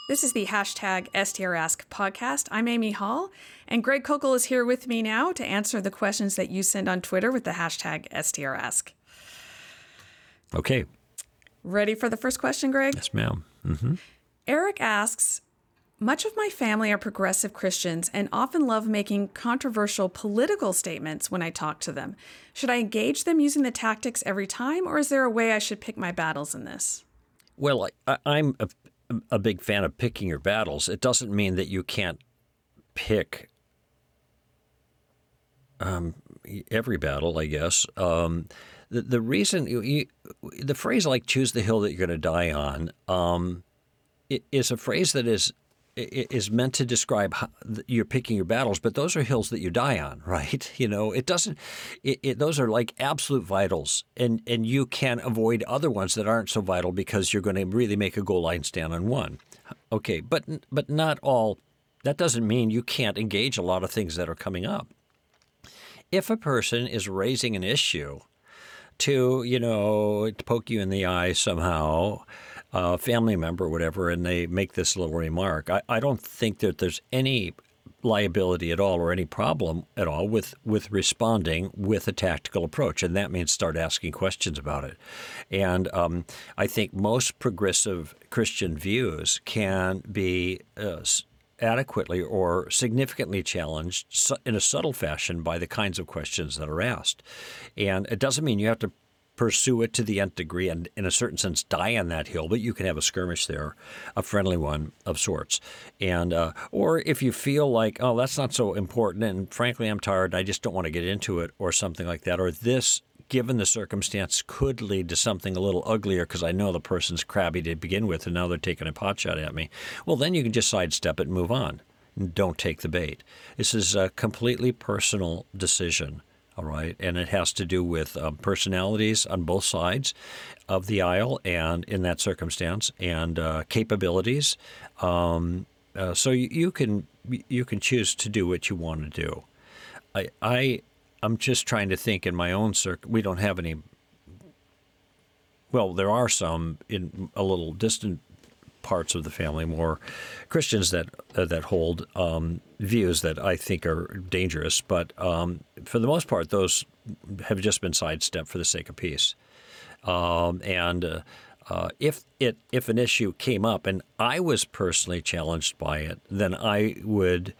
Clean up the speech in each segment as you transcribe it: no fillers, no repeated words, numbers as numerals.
This is the hashtag STRask podcast. I'm Amy Hall, and Greg Kokel is here with me now to answer the questions that you send on Twitter with the hashtag STRask. Okay. Ready for the first question, Greg? Yes, ma'am. Mm-hmm. Eric asks, much of my family are progressive Christians and often love making controversial political statements when I talk to them. Should I engage them using the tactics every time, or is there a way I should pick my battles in this? Well, I'm a big fan of picking your battles. It doesn't mean that you can't pick every battle, I guess. The reason the phrase like "choose the hill that you're going to die on" is a phrase that is meant to describe how you're picking your battles, but those are hills that you die on, right? You know, it doesn't. Those are like absolute vitals, and you can avoid other ones that aren't so vital because you're going to really make a goal line stand on one. Okay, but not all. That doesn't mean you can't engage a lot of things that are coming up. If a person is raising an issue to poke you in the eye somehow, a family member or whatever, and they make this little remark, I don't think that there's any liability at all or any problem at all with responding with a tactical approach. And that means start asking questions about it. And I think most progressive Christian views can be adequately or significantly challenged in a subtle fashion by the kinds of questions that are asked. And it doesn't mean you have to pursue it to the nth degree and, in a certain sense, die on that hill, but you can have a skirmish there, a friendly one of sorts. And or if you feel like, oh, that's not so important, and frankly, I'm tired, and I just don't want to get into it, or something like that, or this, given the circumstance, could lead to something a little uglier because I know the person's crabby to begin with, and now they're taking a pot shot at me. Well, then you can just sidestep it and move on. Don't take the bait. This is a completely personal decision. All right, and it has to do with personalities on both sides of the aisle, and in that circumstance, and capabilities. So you can choose to do what you want to do. I'm just trying to think in my own circle. We don't have any. Well, there are some in a little distant parts of the family, more Christians that hold views that I think are dangerous. But for the most part, those have just been sidestepped for the sake of peace. If an issue came up and I was personally challenged by it, then I would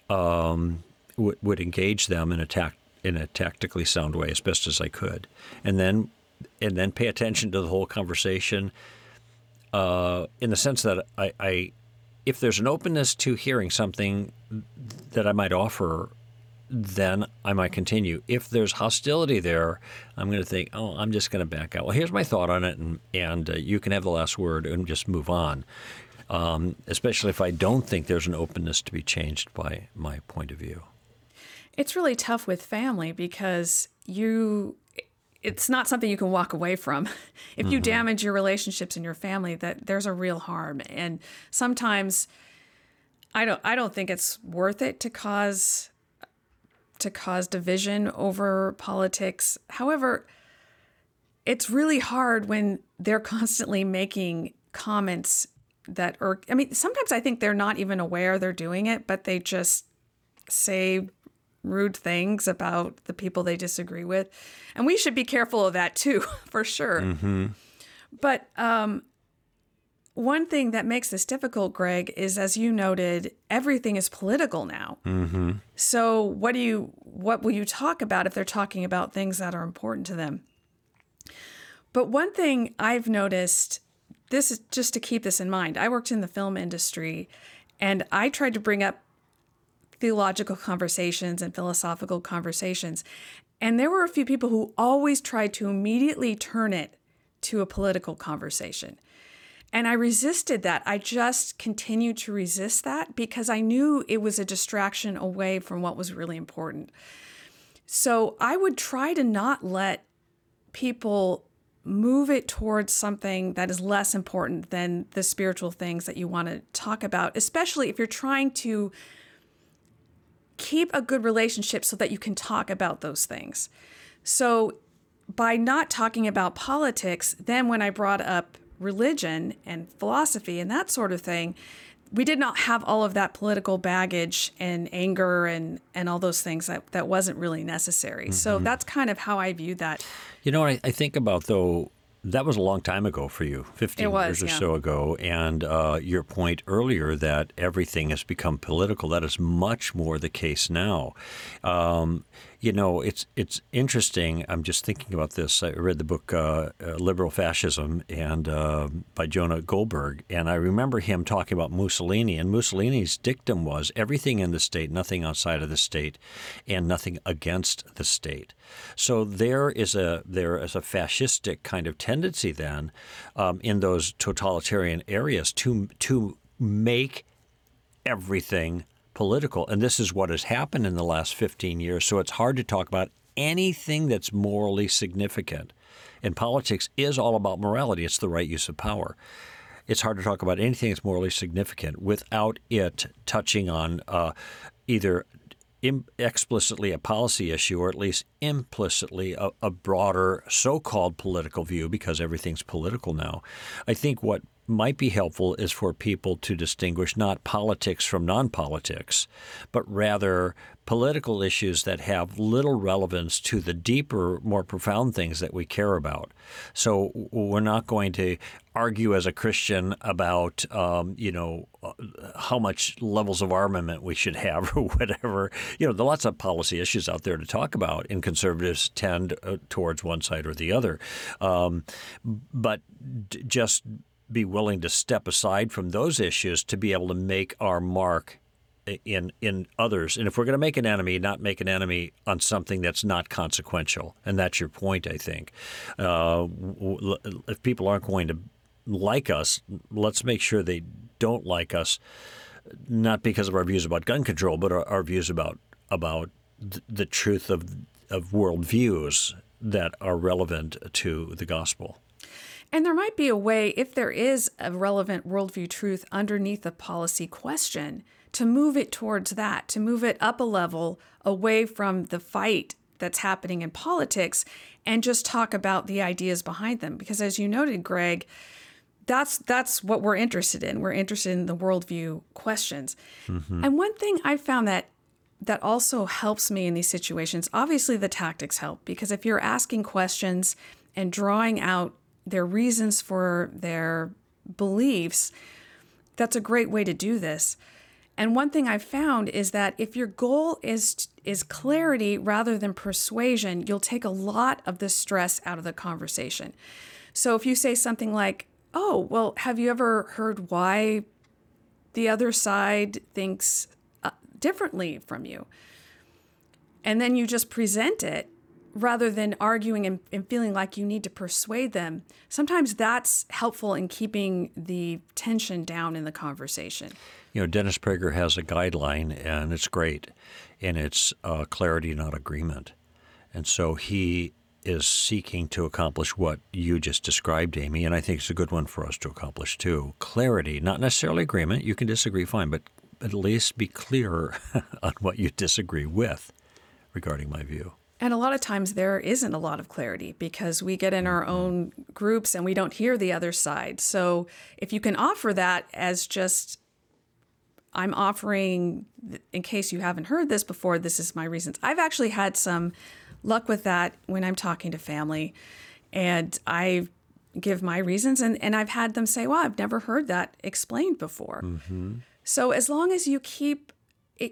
engage them in a tactically sound way as best as I could, and then pay attention to the whole conversation. In the sense that if there's an openness to hearing something that I might offer, then I might continue. If there's hostility there, I'm going to think, oh, I'm just going to back out. Well, here's my thought on it, and you can have the last word and just move on, especially if I don't think there's an openness to be changed by my point of view. It's really tough with family because it's not something you can walk away from. If you damage your relationships in your family, that there's a real harm. And sometimes I don't think it's worth it to cause division over politics. However, it's really hard when they're constantly making comments that are, sometimes I think they're not even aware they're doing it, but they just say rude things about the people they disagree with. And we should be careful of that too, for sure. Mm-hmm. But one thing that makes this difficult, Greg, is, as you noted, everything is political now. Mm-hmm. So what will you talk about if they're talking about things that are important to them? But one thing I've noticed, this is just to keep this in mind. I worked in the film industry, and I tried to bring up theological conversations and philosophical conversations. And there were a few people who always tried to immediately turn it to a political conversation. And I resisted that. I just continued to resist that because I knew it was a distraction away from what was really important. So I would try to not let people move it towards something that is less important than the spiritual things that you want to talk about, especially if you're trying to keep a good relationship so that you can talk about those things. So by not talking about politics, then when I brought up religion and philosophy and that sort of thing, we did not have all of that political baggage and anger and all those things that wasn't really necessary. So that's kind of how I view that. You know what I think about, though? That was a long time ago for you, 15 years or so ago. And your point earlier that everything has become political, that is much more the case now. It's interesting. I'm just thinking about this. I read the book Liberal Fascism and by Jonah Goldberg, and I remember him talking about Mussolini. And Mussolini's dictum was everything in the state, nothing outside of the state, and nothing against the state. So there is a fascistic kind of tendency then in those totalitarian areas to make everything political. And this is what has happened in the last 15 years. So it's hard to talk about anything that's morally significant. And politics is all about morality. It's the right use of power. It's hard to talk about anything that's morally significant without it touching on either explicitly a policy issue or at least implicitly a broader so-called political view, because everything's political now. I think what might be helpful is for people to distinguish not politics from non-politics, but rather political issues that have little relevance to the deeper, more profound things that we care about. So we're not going to argue as a Christian about, how much levels of armament we should have or whatever. There are lots of policy issues out there to talk about, and conservatives tend towards one side or the other. But just be willing to step aside from those issues to be able to make our mark in others. And if we're going to make an enemy, not make an enemy on something that's not consequential. And that's your point, I think. If people aren't going to like us, let's make sure they don't like us, not because of our views about gun control, but our views about the truth of worldviews that are relevant to the gospel. And there might be a way, if there is a relevant worldview truth underneath a policy question, to move it towards that, to move it up a level away from the fight that's happening in politics and just talk about the ideas behind them. Because as you noted, Greg, that's what we're interested in. We're interested in the worldview questions. Mm-hmm. And one thing I found that also helps me in these situations, obviously the tactics help, because if you're asking questions and drawing out their reasons for their beliefs, that's a great way to do this. And one thing I've found is that if your goal is clarity rather than persuasion, you'll take a lot of the stress out of the conversation. So if you say something like, oh, well, have you ever heard why the other side thinks differently from you? And then you just present it, rather than arguing and feeling like you need to persuade them. Sometimes that's helpful in keeping the tension down in the conversation. Dennis Prager has a guideline, and it's great, and it's clarity, not agreement. And so he is seeking to accomplish what you just described, Amy, and I think it's a good one for us to accomplish too. Clarity, not necessarily agreement. You can disagree, fine, but at least be clear on what you disagree with regarding my view. And a lot of times there isn't a lot of clarity because we get in our own groups and we don't hear the other side. So if you can offer that as just, I'm offering, in case you haven't heard this before, this is my reasons. I've actually had some luck with that when I'm talking to family, and I give my reasons, and I've had them say, well, I've never heard that explained before. Mm-hmm. So as long as you keep as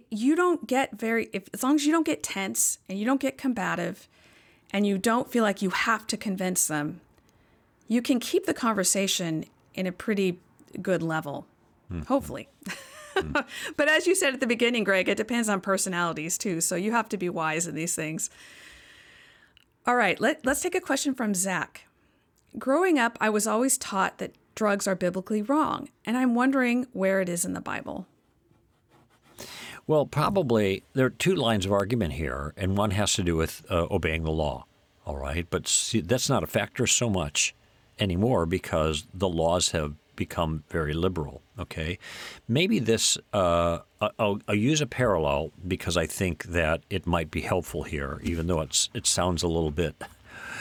long as you don't get tense and you don't get combative and you don't feel like you have to convince them, you can keep the conversation in a pretty good level, hopefully. But as you said at the beginning, Greg, it depends on personalities too. So you have to be wise in these things. All right, let's take a question from Zach. Growing up, I was always taught that drugs are biblically wrong, and I'm wondering where it is in the Bible. Well, probably there are two lines of argument here, and one has to do with obeying the law, all right? But see, that's not a factor so much anymore because the laws have become very liberal, okay? Maybe this, I'll use a parallel because I think that it might be helpful here, even though it sounds a little bit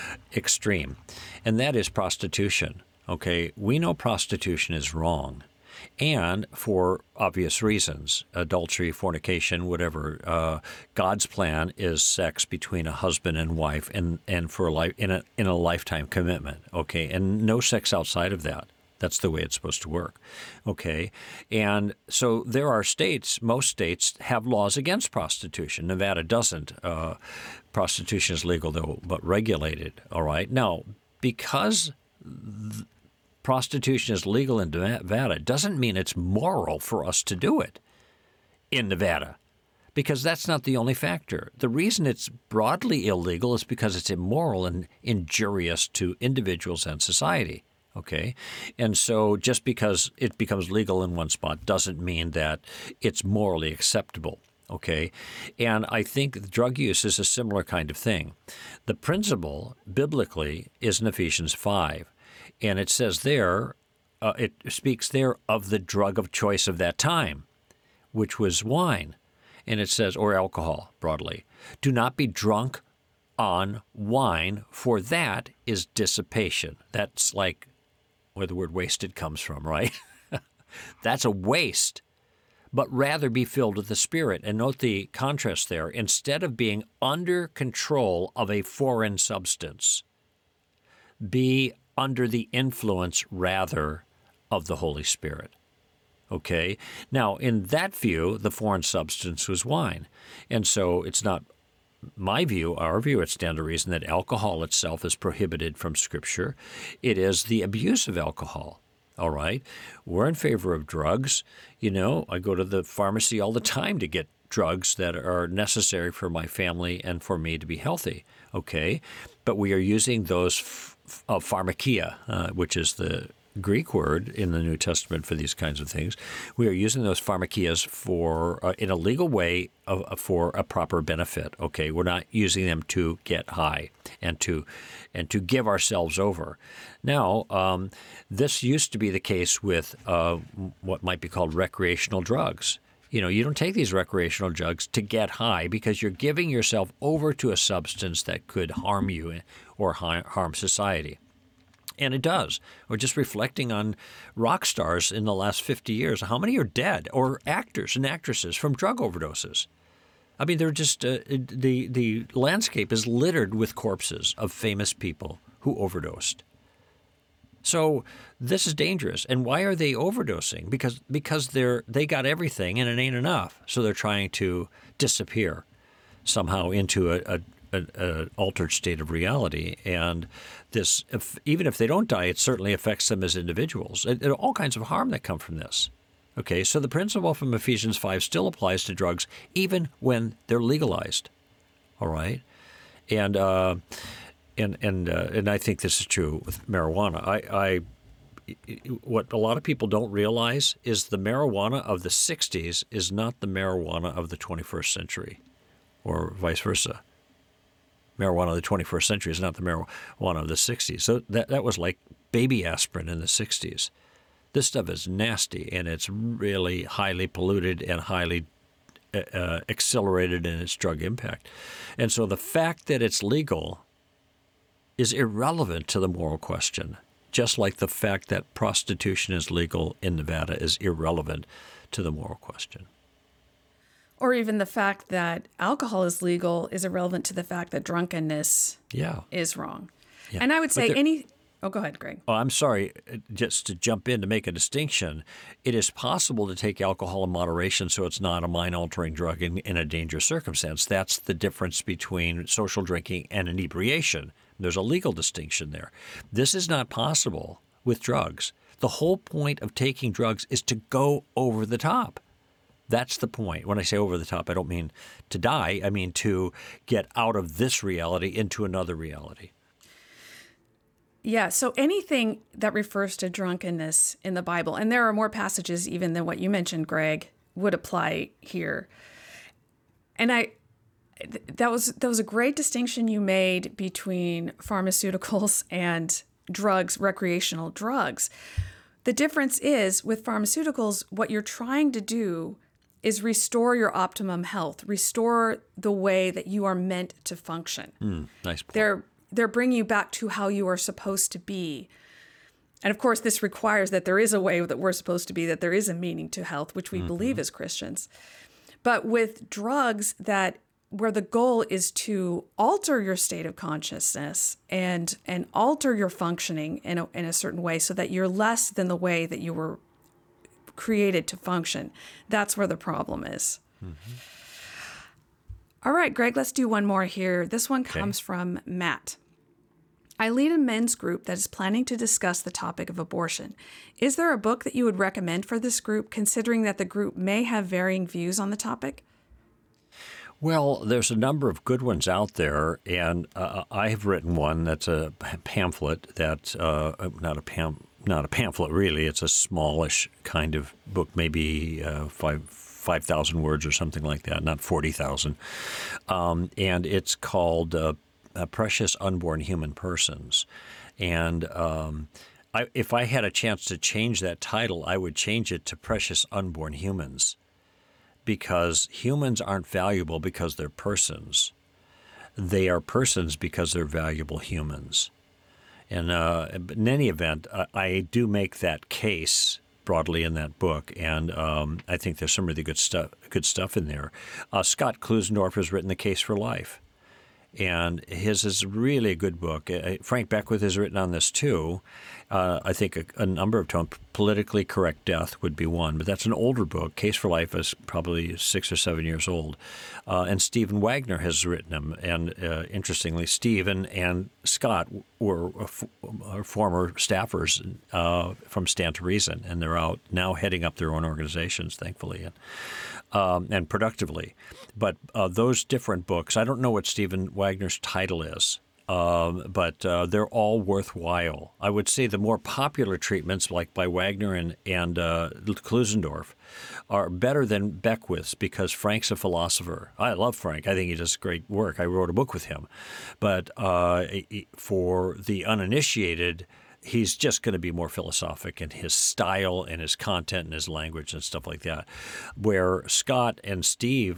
extreme, and that is prostitution, okay? We know prostitution is wrong. and for obvious reasons, adultery, fornication, whatever. God's plan is sex between a husband and wife, and for a life in a lifetime commitment. Okay, and no sex outside of that. That's the way it's supposed to work. Okay, and so there are states. Most states have laws against prostitution. Nevada doesn't. Prostitution is legal though, but regulated. All right, now because prostitution is legal in Nevada doesn't mean it's moral for us to do it in Nevada, because that's not the only factor. The reason it's broadly illegal is because it's immoral and injurious to individuals and society. Okay, and so just because it becomes legal in one spot doesn't mean that it's morally acceptable. Okay, and I think drug use is a similar kind of thing. The principle biblically is in Ephesians 5. And it says there, it speaks there of the drug of choice of that time, which was wine. And it says, or alcohol, broadly. Do not be drunk on wine, for that is dissipation. That's like where the word wasted comes from, right? That's a waste. But rather be filled with the Spirit. And note the contrast there. Instead of being under control of a foreign substance, be under the influence, rather, of the Holy Spirit. Okay? Now, in that view, the foreign substance was wine. And so it's not my view, our view, it stands to reason that alcohol itself is prohibited from Scripture. It is the abuse of alcohol. All right? We're in favor of drugs. You know, I go to the pharmacy all the time to get drugs that are necessary for my family and for me to be healthy. Okay? But we are using those pharmakia, which is the Greek word in the New Testament for these kinds of things. We are using those pharmakias for in a legal way for a proper benefit. Okay, we're not using them to get high and to give ourselves over. Now, this used to be the case with what might be called recreational drugs. You know, you don't take these recreational drugs to get high because you're giving yourself over to a substance that could harm you or harm society. And it does. We're just reflecting on rock stars in the last 50 years. How many are dead, or actors and actresses from drug overdoses? I mean, they're just the landscape is littered with corpses of famous people who overdosed. So this is dangerous. And why are they overdosing? Because they got everything and it ain't enough. So they're trying to disappear somehow into an altered state of reality. And this, even if they don't die, it certainly affects them as individuals. There are all kinds of harm that come from this. Okay, so the principle from Ephesians 5 still applies to drugs even when they're legalized. All right? And I think this is true with marijuana. What a lot of people don't realize is the marijuana of the 60s is not the marijuana of the 21st century, or vice versa. Marijuana of the 21st century is not the marijuana of the 60s. So that was like baby aspirin in the 60s. This stuff is nasty, and it's really highly polluted and highly accelerated in its drug impact. And so the fact that it's legal is irrelevant to the moral question, just like the fact that prostitution is legal in Nevada is irrelevant to the moral question. Or even the fact that alcohol is legal is irrelevant to the fact that drunkenness is wrong. Yeah. And I would say Oh, go ahead, Greg. Oh, I'm sorry. Just to jump in to make a distinction, it is possible to take alcohol in moderation so it's not a mind-altering drug in a dangerous circumstance. That's the difference between social drinking and inebriation. There's a legal distinction there. This is not possible with drugs. The whole point of taking drugs is to go over the top. That's the point. When I say over the top, I don't mean to die. I mean to get out of this reality into another reality. Yeah, so anything that refers to drunkenness in the Bible, and there are more passages even than what you mentioned, Greg, would apply here. And that was a great distinction you made between pharmaceuticals and drugs, recreational drugs. The difference is with pharmaceuticals, what you're trying to do is restore your optimum health, restore the way that you are meant to function. Nice point. They're bringing you back to how you are supposed to be. And of course, this requires that there is a way that we're supposed to be, that there is a meaning to health, which we believe as Christians. But with drugs where the goal is to alter your state of consciousness and alter your functioning in a certain way so that you're less than the way that you were created to function, that's where the problem is. All right, Greg, let's do one more here. This one comes from Matt. I lead a men's group that is planning to discuss the topic of abortion. Is there a book that you would recommend for this group, considering that the group may have varying views on the topic? Well, there's a number of good ones out there, and I have written one that's a pamphlet that's not a pamphlet really. It's a smallish kind of book, maybe 5,000 words or something like that, not 40,000. And it's called Precious Unborn Human Persons. And if I had a chance to change that title, I would change it to Precious Unborn Humans, because humans aren't valuable because they're persons. They are persons because they're valuable humans. And in any event, I do make that case broadly in that book, and I think there's some really good stuff in there. Scott Klusendorf has written The Case for Life, and his is really a good book. Frank Beckwith has written on this too. I think a number of times. Politically Correct Death would be one, but that's an older book. Case for Life is probably 6 or 7 years old. And Stephen Wagner has written them. And interestingly, Stephen and Scott were former staffers from Stand to Reason, and they're out now heading up their own organizations, thankfully, and productively. But those different books, I don't know what Stephen Wagner's title is. But they're all worthwhile. I would say the more popular treatments, like by Wagner and Klusendorf, are better than Beckwith's because Frank's a philosopher. I love Frank. I think he does great work. I wrote a book with him. But for the uninitiated, he's just going to be more philosophic in his style and his content and his language and stuff like that. Where Scott and Steve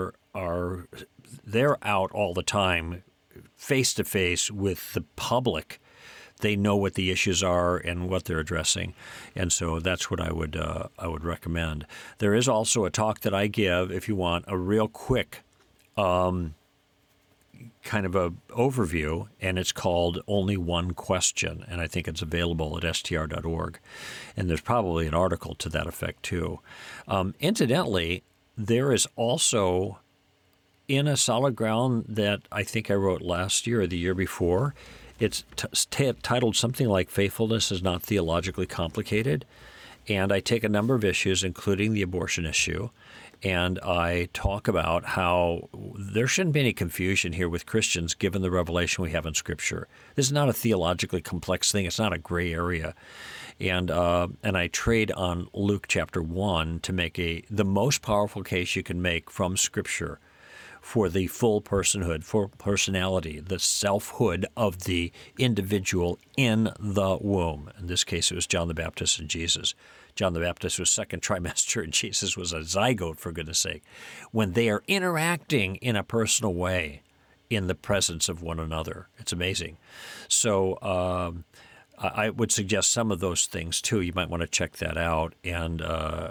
they're out all the time, face to face with the public. They know what the issues are and what they're addressing, and so that's what I would recommend. There is also a talk that I give, if you want a real quick kind of a overview, and it's called Only One Question, and I think it's available at str.org, and there's probably an article to that effect too. Incidentally, there is also, in a Solid Ground that I think I wrote last year or the year before, it's titled something like Faithfulness is Not Theologically Complicated. And I take a number of issues, including the abortion issue, and I talk about how there shouldn't be any confusion here with Christians given the revelation we have in Scripture. This is not a theologically complex thing. It's not a gray area. And I trade on Luke chapter 1 to make the most powerful case you can make from Scripture for the full personhood, for personality, the selfhood of the individual in the womb. In this case, it was John the Baptist and Jesus. John the Baptist was second trimester, and Jesus was a zygote, for goodness sake. When they are interacting in a personal way in the presence of one another, it's amazing. So I would suggest some of those things, too. You might want to check that out. And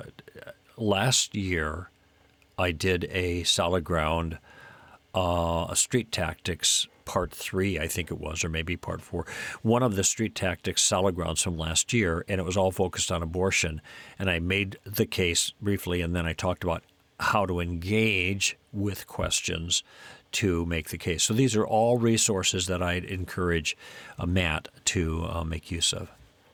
last year, I did a Solid Ground, Street Tactics Part 3, I think it was, or maybe Part 4. One of the Street Tactics Solid Grounds from last year, and it was all focused on abortion. And I made the case briefly, and then I talked about how to engage with questions to make the case. So these are all resources that I'd encourage Matt to make use of.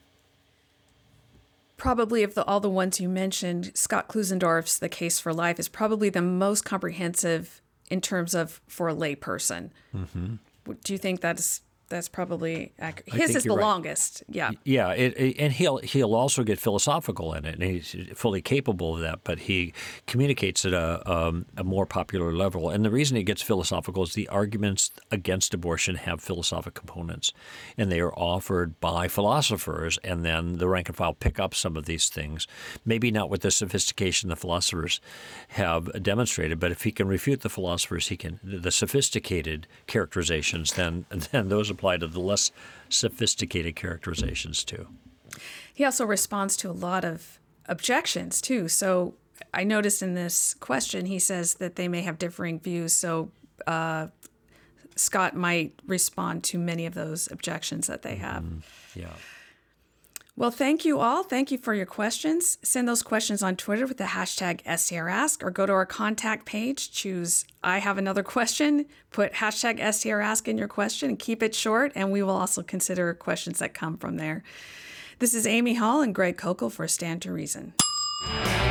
Probably of all the ones you mentioned, Scott Klusendorf's The Case for Life is probably the most comprehensive in terms of for a layperson. Mm-hmm. Do you think that's probably accurate? His is the longest. Yeah. Yeah, and he'll also get philosophical in it, and he's fully capable of that. But he communicates at a more popular level. And the reason he gets philosophical is the arguments against abortion have philosophic components, and they are offered by philosophers. And then the rank and file pick up some of these things, maybe not with the sophistication the philosophers have demonstrated, but if he can refute the philosophers, the sophisticated characterizations, then those apply to the less sophisticated characterizations too. He also responds to a lot of objections, too. So I noticed in this question, he says that they may have differing views. So Scott might respond to many of those objections that they have. Yeah. Well, thank you all. Thank you for your questions. Send those questions on Twitter with the hashtag STRask or go to our contact page, choose I have another question, put hashtag STRask in your question and keep it short, and we will also consider questions that come from there. This is Amy Hall and Greg Kokel for Stand to Reason.